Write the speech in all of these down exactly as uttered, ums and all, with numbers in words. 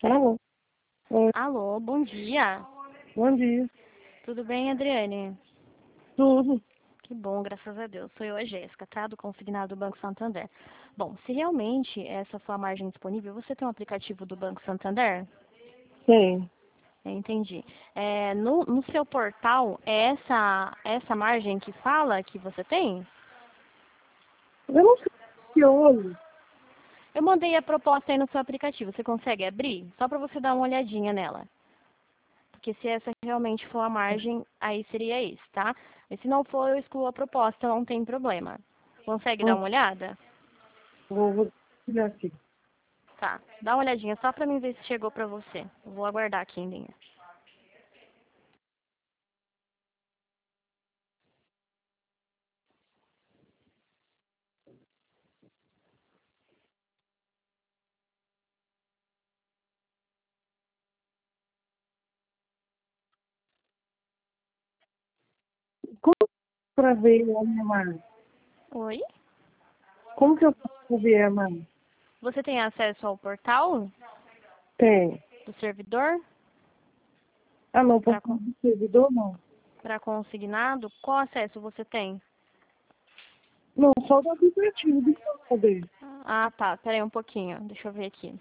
Alô? Oi, Alô, bom dia. bom dia. Tudo bem, Adriane? Tudo? Que bom, graças a Deus. Sou eu, a Jéssica, tá? Do consignado do Banco Santander. Bom, se realmente essa for a margem disponível, você tem um aplicativo do Banco Santander? Tem. Eu entendi. É, no, no seu portal, é essa, essa margem que fala que você tem? Eu não sei se hoje. Eu mandei a proposta aí no seu aplicativo. Você consegue abrir? Só para você dar uma olhadinha nela. Porque se essa realmente for a margem, aí seria isso, tá? E se não for, eu excluo a proposta, não tem problema. Consegue dar Hum, uma olhada? Vou, vou olhar aqui. Tá. Dá uma olhadinha só pra mim ver se chegou pra você. Eu vou aguardar aqui em linha. Como para ver a minha margem? Oi? Como que eu posso ver a margem? Você tem acesso ao portal Tem. do servidor Ah, não, para posso do servidor, não. para consignado? Qual acesso você tem? Não, só do aplicativo do poder. Ah, tá. Pera aí um pouquinho. Deixa eu ver aqui.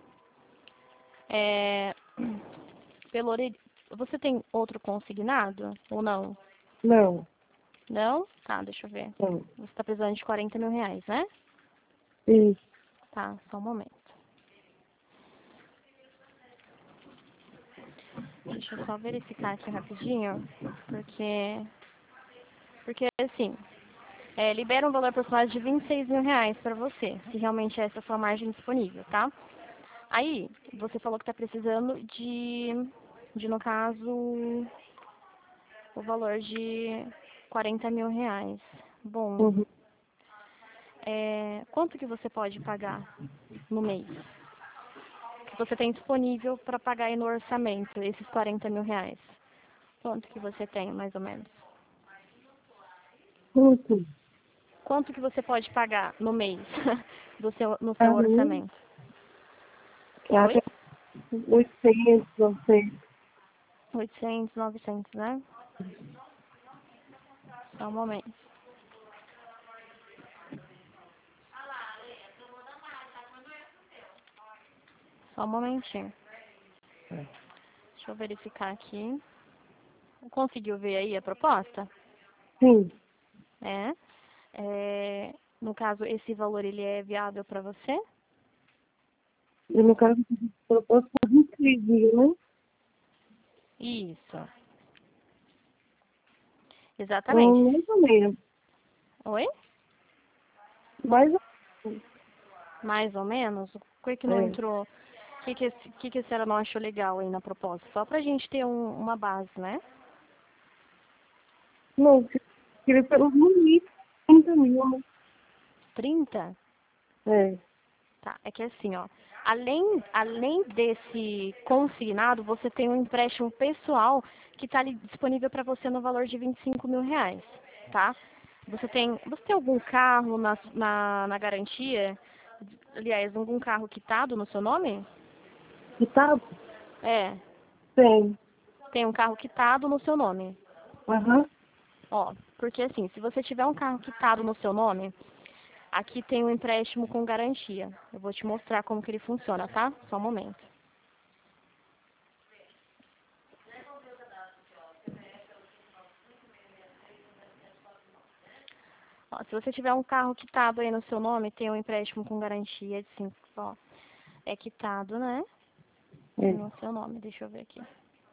É... Pelo ori- Você tem outro consignado ou não? Não, Não? Tá, deixa eu ver. não. Você está precisando de quarenta mil reais, né? Isso. Tá, só um momento. Deixa eu só verificar aqui rapidinho, porque, porque assim, é, libera um valor aproximado de vinte e seis mil reais para você, se realmente essa é a sua margem disponível, tá? Aí, você falou que está precisando de, de, no caso, o valor de quarenta mil reais. Bom, Uhum. é, quanto que você pode pagar no mês? Que você tem disponível para pagar aí no orçamento, esses quarenta mil reais? Quanto que você tem, mais ou menos? Muito. Quanto que você pode pagar no mês do seu, no seu Para mim, orçamento? é Oi? até oitocentos, não sei. oitocentos, novecentos, né? Só um momento. Só um momentinho. Deixa eu verificar aqui. Conseguiu ver aí a proposta? Sim. É. É, no caso, esse valor ele é viável para você? E no caso, eu posso fazer vinte e três dias, né? Isso. Exatamente. Hum, mais ou menos. Oi? Mais ou menos. Mais ou menos? Por que que não É. entrou? O que que, esse- que que a senhora não achou legal aí na proposta? Só pra gente ter um- uma base, né? Não, eu queria pelo limite trinta mil, né? trinta. É. Tá, é que assim, ó, além, além desse consignado, você tem um empréstimo pessoal que está ali disponível para você no valor de vinte e cinco mil reais, tá? Você tem, você tem algum carro na, na, na garantia? Aliás, algum carro quitado no seu nome? E tá? É, Tem. tem um carro quitado no seu nome. Aham. Ó, porque assim, se você tiver um carro quitado no seu nome, aqui tem um empréstimo com garantia. Eu vou te mostrar como que ele funciona, tá? Só um momento. Ó, se você tiver um carro quitado aí no seu nome, tem um empréstimo com garantia de cinco, ó, é quitado, né? É. No seu nome, deixa eu ver aqui.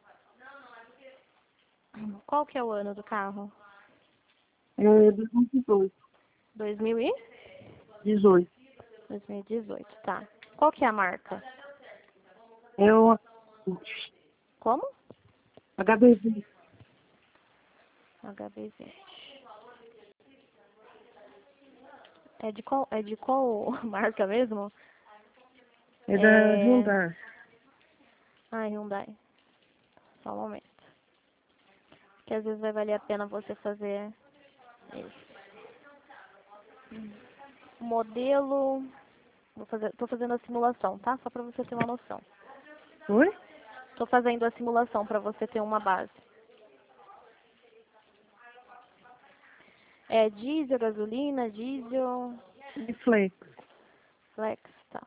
Qual que é o ano do carro? É dois mil e dezoito. dois mil e? dezoito. dois mil e dezoito, tá. Qual que é a marca? É o Como? H B V. H B Z. É de qual, é de qual marca mesmo? É da É... Hyundai. Ah, Hyundai. Só um momento. Que às vezes vai valer a pena você fazer esse. Modelo... Vou fazer, tô fazendo a simulação, tá? Só pra você ter uma noção. Oi? Tô fazendo a simulação para você ter uma base. É diesel, gasolina, diesel, E flex. flex, tá.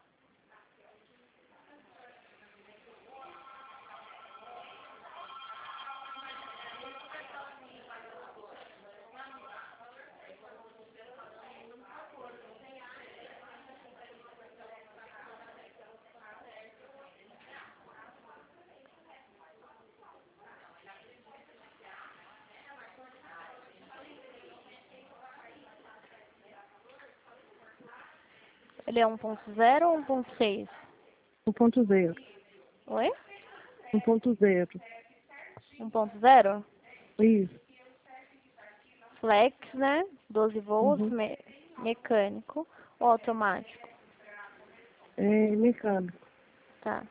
Ele é um ponto zero ou um ponto seis? um ponto zero. Oi? um ponto zero. um ponto zero? Isso. Flex, né? doze volts, Uhum. me mecânico ou automático? É mecânico. Tá.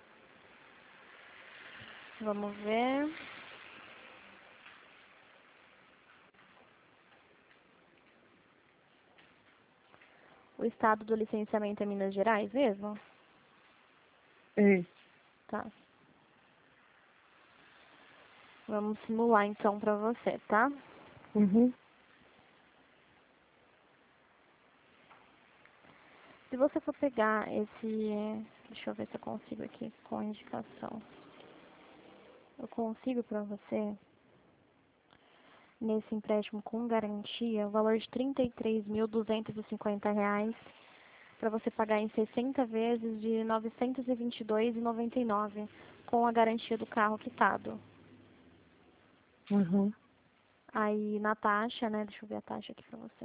Vamos ver. O estado do licenciamento é Minas Gerais mesmo? É. Tá. Vamos simular então pra você, tá? Uhum. Se você for pegar esse... Deixa eu ver se eu consigo aqui com a indicação. Eu consigo pra você, nesse empréstimo com garantia, o valor de trinta e três mil duzentos e cinquenta reais para você pagar em sessenta vezes de novecentos e vinte e dois reais e noventa e nove centavos com a garantia do carro quitado. Uhum. Aí na taxa, né? Deixa eu ver a taxa aqui pra você.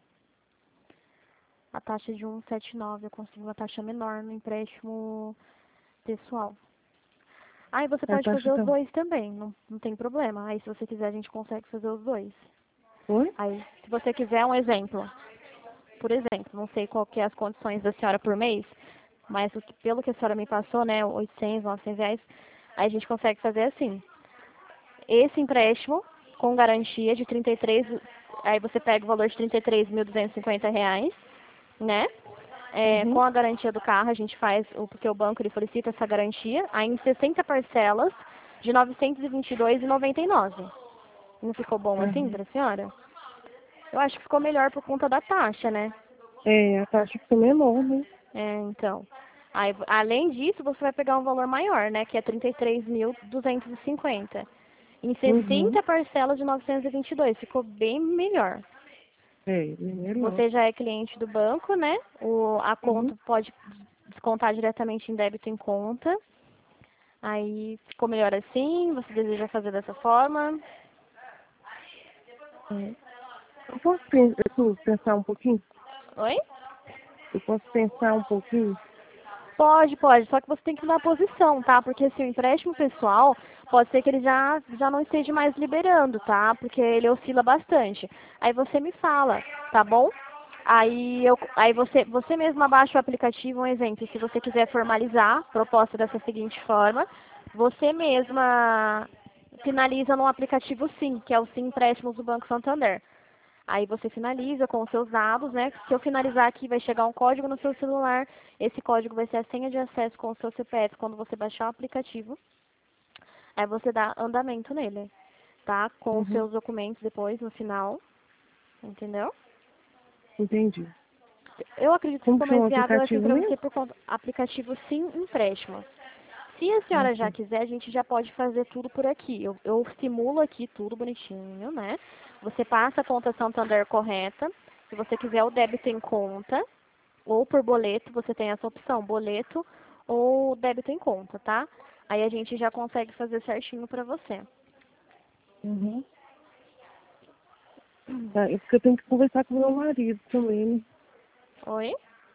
A taxa de cento e setenta e nove, eu consigo uma taxa menor no empréstimo pessoal. Aí você A pode taxa fazer os tá. dois também, não, não tem problema. Aí se você quiser a gente consegue fazer os dois. Oi? Aí, se você quiser um exemplo, por exemplo, não sei qual que é as condições da senhora por mês, mas o que- pelo que a senhora me passou, né, oitocentos, novecentos reais, aí a gente consegue fazer assim. Esse empréstimo com garantia de trinta e três, aí você pega o valor de trinta e três mil duzentos e cinquenta reais, né? É, com Uhum. a garantia do carro, a gente faz, o- porque o banco ele solicita essa garantia, aí em sessenta parcelas de novecentos e vinte e dois reais e noventa e nove centavos. Não ficou bom assim Uhum. para a senhora? Eu acho que ficou melhor por conta da taxa, né? É, a taxa fica menor, né? É, então. Aí, além disso, você vai pegar um valor maior, né? Que é trinta e três mil duzentos e cinquenta. Em Uhum. sessenta parcelas de novecentos e vinte e dois. Ficou bem melhor. É, bem melhor. Você já é cliente do banco, né? O, a Uhum. conta pode descontar diretamente em débito em conta. Aí ficou melhor assim? Você deseja fazer dessa forma? É. Eu posso pen- assim, pensar um pouquinho? Oi? Eu posso pensar um pouquinho? Pode, pode, só que você tem que dar a posição, tá? Porque assim, o empréstimo pessoal, pode ser que ele já, já não esteja mais liberando, tá? Porque ele oscila bastante. Aí você me fala, tá bom? Aí, eu, aí você, você mesmo abaixa o aplicativo, um exemplo, se você quiser formalizar, proposta dessa seguinte forma, você mesma finaliza no aplicativo Sim, que é o Sim Empréstimos do Banco Santander. Aí você finaliza com os seus dados, né? Se eu finalizar aqui, vai chegar um código no seu celular. Esse código vai ser a senha de acesso com o seu C P F quando você baixar o aplicativo. Aí você dá andamento nele, tá? Com os Uhum. seus documentos depois, no final. Entendeu? Entendi. Eu acredito que Como ficou que mais chama o viável assim aplicativo para você mesmo? por conta aplicativo Sim Empréstimo. Se a Ah, senhora já tá. quiser, a gente já pode fazer tudo por aqui. Eu, eu simulo aqui tudo bonitinho, né? Você passa a conta Santander correta. Se você quiser o débito em conta, ou por boleto, você tem essa opção, boleto ou débito em conta, tá? Aí a gente já consegue fazer certinho pra você. Uhum. Tá, é porque eu tenho que conversar com meu marido também, né? Oi?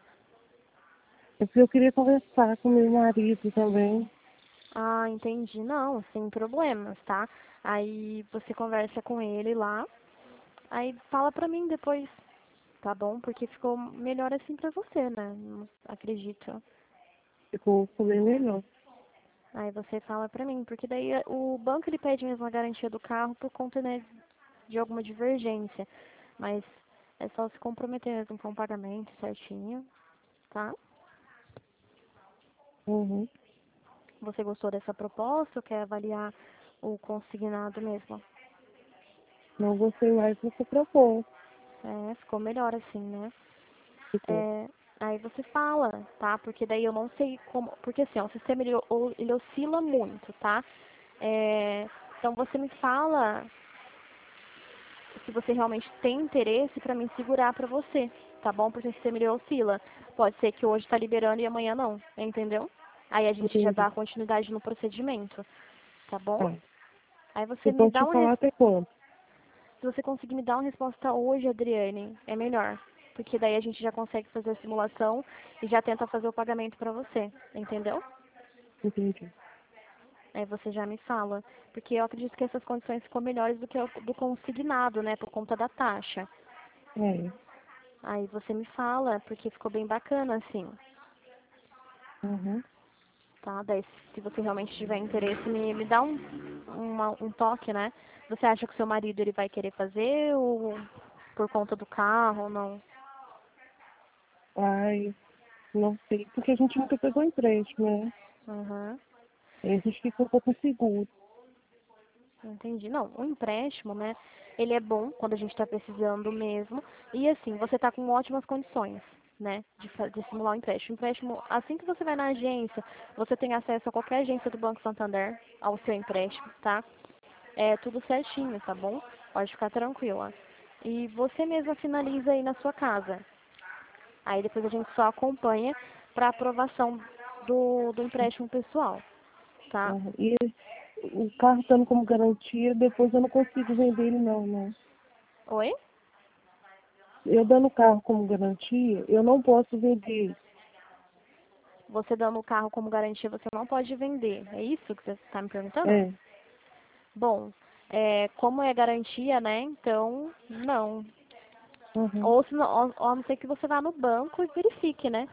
É porque eu queria conversar com meu marido também. Ah, entendi. Não, sem problemas, tá? Aí você conversa com ele lá. Aí fala pra mim depois, tá bom? Porque ficou melhor assim pra você, né? Não acredito. Ficou, ficou bem melhor. Aí você fala pra mim, porque daí eh, o banco ele pede mesmo a garantia do carro por conta, né, de alguma divergência. Mas é só se comprometer mesmo com o pagamento certinho, tá? Uhum. Você gostou dessa proposta ou quer avaliar o consignado mesmo? Não gostei mais do que você propôs. É, ficou melhor assim, né? Ficou. É, aí você fala, tá? Porque daí eu não sei como... Porque assim, ó, o sistema ele, o- ele oscila muito, tá? É, então você me fala se você realmente tem interesse para me segurar para você, tá bom? Porque o sistema ele oscila. Pode ser que hoje está liberando e amanhã não, entendeu? Aí a gente já Entendi. dá continuidade no procedimento, tá bom? Tá. Aí você Eu me posso dá te uma falar res- até quanto? Se você conseguir me dar uma resposta hoje, Adriane, é melhor. Porque daí a gente já consegue fazer a simulação e já tenta fazer o pagamento para você, entendeu? Entendi. Aí você já me fala. Porque eu acredito que essas condições ficam melhores do que o do consignado, né? Por conta da taxa. É. Aí você me fala, porque ficou bem bacana, assim, Uhum. tá? Daí, se você realmente tiver interesse, me, me dá um, uma- um toque, né? Você acha que o seu marido ele vai querer fazer ou por conta do carro ou não? Ai, não sei. Porque a gente nunca pegou empréstimo, né? Uhum, Aí a gente fica um pouco inseguro. entendi. Não, o empréstimo, né? Ele é bom quando a gente está precisando mesmo. E assim, você está com ótimas condições, né? De, fa- de simular o empréstimo. O empréstimo, assim que você vai na agência, você tem acesso a qualquer agência do Banco Santander ao seu empréstimo, tá? É tudo certinho, tá bom? Pode ficar tranquila. E você mesma finaliza aí na sua casa. Aí depois a gente só acompanha para aprovação do, do empréstimo pessoal, tá? Uhum. E o carro estando como garantia, depois eu não consigo vender ele não, né? Oi? Eu dando o carro como garantia, eu não posso vender. Você dando o carro como garantia, você não pode vender. É isso que você está me perguntando? É. Bom, é, como é garantia, né? Então, não. Uhum. Ou, se não, ou, ou a não ser que você vá no banco e verifique, né?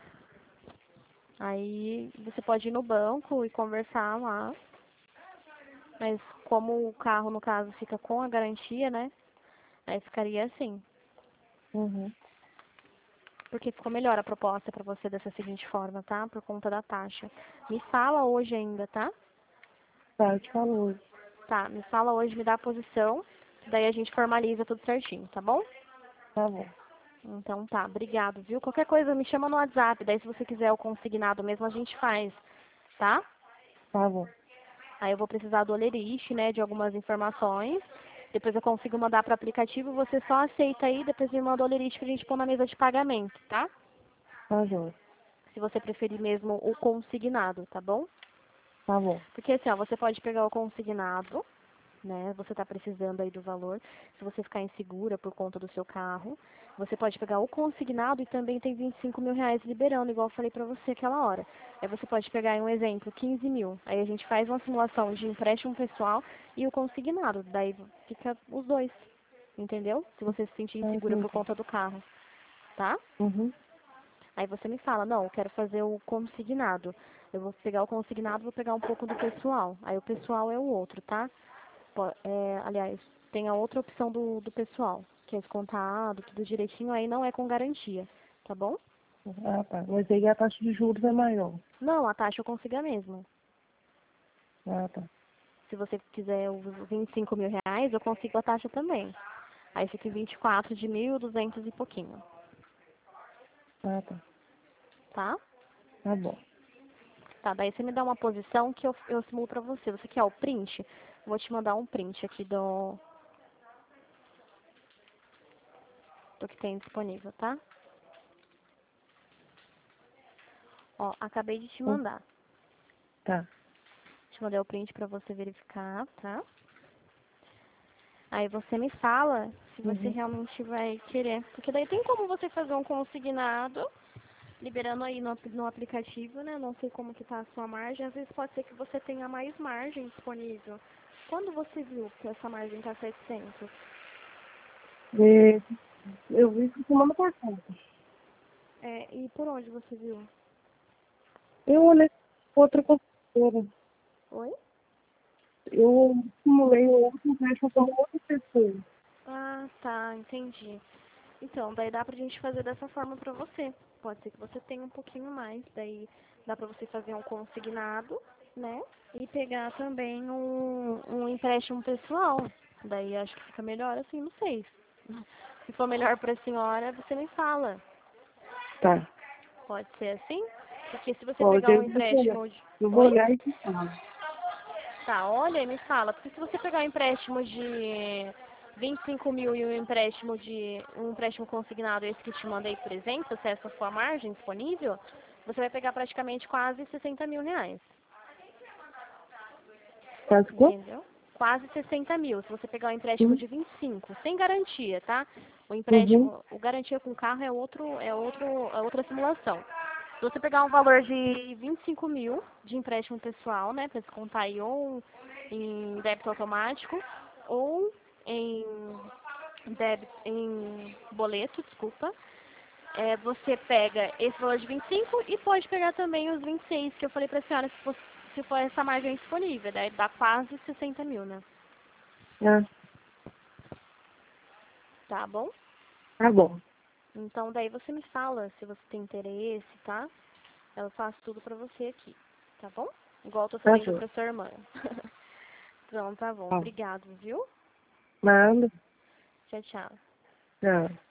Aí você pode ir no banco e conversar lá. Mas como o carro, no caso, fica com a garantia, né? Aí ficaria assim. Uhum. Porque ficou melhor a proposta para você dessa seguinte forma, tá? Por conta da taxa. Me fala hoje ainda, tá? Tá, te falou. Tá, me fala hoje, me dá a posição. Daí a gente formaliza tudo certinho, tá bom? Tá bom. Então tá, obrigado, viu? Qualquer coisa me chama no WhatsApp. Daí se você quiser o consignado mesmo, a gente faz, tá? Tá bom. Aí eu vou precisar do olerite, né? De algumas informações. Depois eu consigo mandar para o aplicativo, você só aceita aí, depois me manda o olerite pra gente pôr na mesa de pagamento, tá? Tá jóia. Se você preferir mesmo o consignado, tá bom? Tá bom. Porque assim, ó, você pode pegar o consignado, né? Você está precisando aí do valor. Se você ficar insegura por conta do seu carro, você pode pegar o consignado e também tem vinte e cinco mil reais liberando, igual eu falei pra você aquela hora. Aí você pode pegar aí um exemplo, quinze mil. Aí a gente faz uma simulação de empréstimo pessoal e o consignado. Daí fica os dois, entendeu? Se você se sentir Tá, insegura por entendi. conta do carro, tá? Uhum. Aí você me fala, não, eu quero fazer o consignado. Eu vou pegar o consignado, vou pegar um pouco do pessoal. Aí o pessoal é o outro, tá? Po- é, aliás, tem a outra opção do, do pessoal, que é descontado, tudo direitinho, aí não é com garantia, tá bom? Ah, tá. Mas aí a taxa de juros é maior. Não, a taxa eu consigo mesmo. Ah, tá. Se você quiser os vinte e cinco mil reais, eu consigo a taxa também. Aí fica em vinte e quatro de mil e duzentos e pouquinho, Ah, tá. tá? Tá bom. Tá, daí você me dá uma posição que eu, eu simulo pra você. Você quer o print? Vou te mandar um print aqui do, do que tem disponível, tá? Ó, acabei de te Hum, mandar. Tá. Te mandei o print pra você verificar, tá? Aí você me fala se você Uhum. realmente vai querer. Porque daí tem como você fazer um consignado, liberando aí no, no aplicativo, né? Não sei como que tá a sua margem. Às vezes pode ser que você tenha mais margem disponível. Quando você viu que essa margem tá setecentos? É, eu vi que semana passada. É, e por onde você viu? Eu olhei outra consultora. Oi? Eu simulei o outro empréstimo como outra pessoa. Ah, tá, entendi. Então, daí dá pra gente fazer dessa forma pra você. Pode ser que você tenha um pouquinho mais, daí dá pra você fazer um consignado, né? E pegar também um, um empréstimo pessoal. Daí acho que fica melhor assim, não sei. Se for melhor para a senhora, você me fala. Tá. Pode ser assim? Porque se você Pode, pegar um eu vou olhar. empréstimo de... Eu vou Oi? olhar e te falo. Tá, olha e me fala. Porque se você pegar um empréstimo de vinte e cinco mil e um empréstimo de um empréstimo consignado, esse que te mandei, por exemplo, se essa for a margem disponível, você vai pegar praticamente quase sessenta mil reais. Quase quanto? Entendeu? Quase sessenta mil. Se você pegar um empréstimo Uhum. de vinte e cinco, sem garantia, tá? O Uhum. empréstimo, o garantia com carro é outro, é outro, é outra simulação. Se você pegar um valor de vinte e cinco mil de empréstimo pessoal, né, para descontar aí ou em débito automático ou em débito, em boleto, desculpa, é, você pega esse valor de vinte e cinco e pode pegar também os vinte e seis que eu falei pra senhora, se for, se for essa margem disponível, daí dá quase sessenta mil, né? Ah, Tá bom? tá bom. Então daí você me fala se você tem interesse, tá? Eu faço tudo pra você aqui, tá bom? Igual eu tô Tá fazendo bom. pra sua irmã. Então tá bom. Ó, Obrigado, viu? nada. Tchau, tchau. Não.